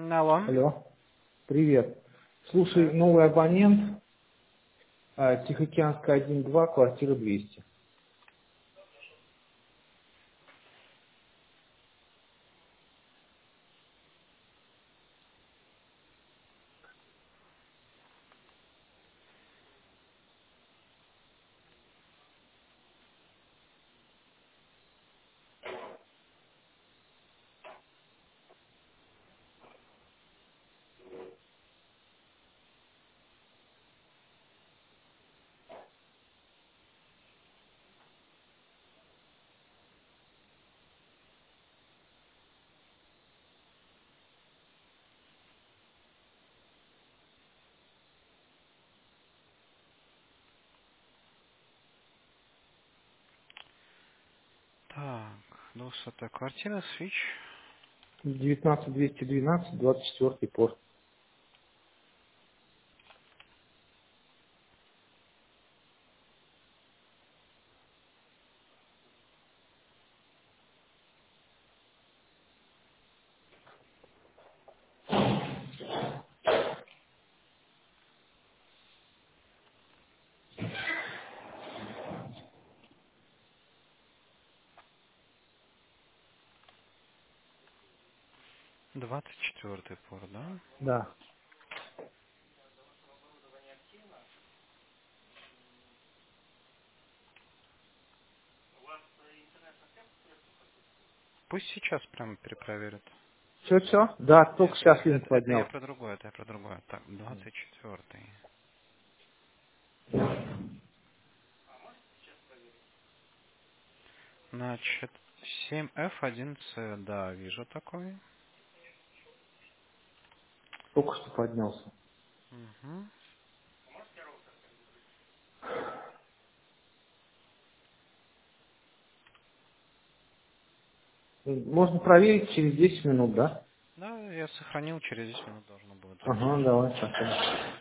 Алло. Алло, привет. Слушай, Да. новый абонент, Тихоокеанская 1-2, квартира 200. Так, 200 квартира, свич. 19212, 24 порт. 24 порт, да? Да. Пусть сейчас прямо перепроверят. Все? Да, только Нет, сейчас линк это я поднял. про другое, это я про другое. Так, 24. Значит, 7F1C, да, вижу такой. Только что поднялся. Угу. Можно проверить через 10 минут, да? Да, я сохранил, через 10 минут должно будет Ага, загрузиться. давай, пока.